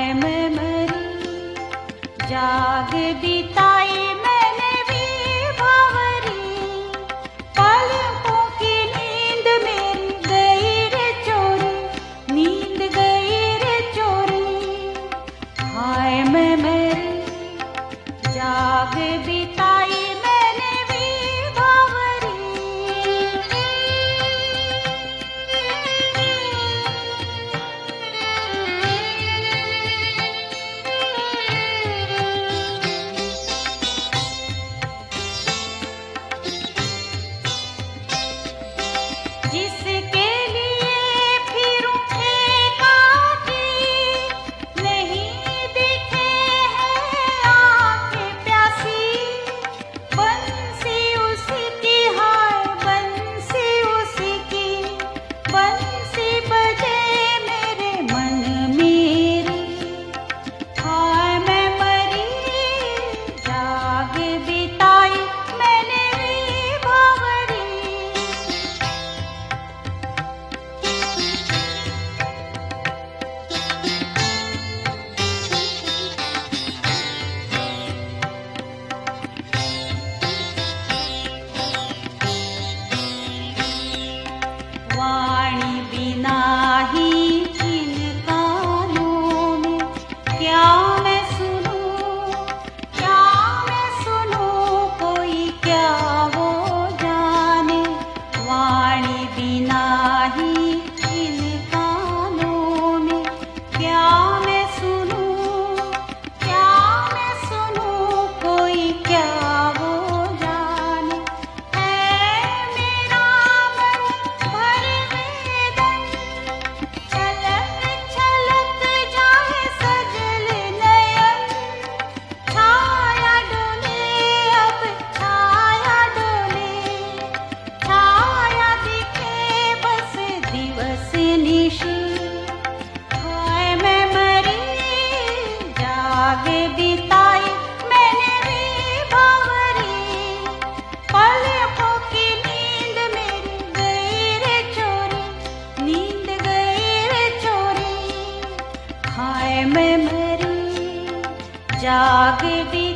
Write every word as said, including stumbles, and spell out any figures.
हाय मैं मरी जाग बिताई मैंने भी भावरी, पलकों की नींद मेरी गई रे चोरी, नींद गई रे चोरी। हाय मैं मरी जाग बिताई मैंने भी भावरी। जिसके लिए फिरूं एकाकी, नहीं दिखे हैं आंखें प्यासी, बंसी उसी की हाय बंसी उसी की, बंसी बजे मेरे मन मेरी। हाय मैं मरी जाग बिताई मैंने भी भावरी। वाणी बिना ही इन कानों में क्या मैं सुनूं, क्या मैं सुनूं, कोई क्या वो जाने। वाणी बिना ही इन कानों में क्या मैं सुनूं, क्या मैं सुनूं, कोई क्या वो जाने। है मेरा मन भर वेदन, छलक छलक जाए सजल नयन। छाया डोले अब छाया डोले, छाया दिखे बस दिवस निशी। हाय मैं मरी जाग बिताई मैंने भी भावरी, पलकों की नींद मेरी गई रे चोरी, नींद गई रे चोरी। हाय मैं मरी जाग बिताई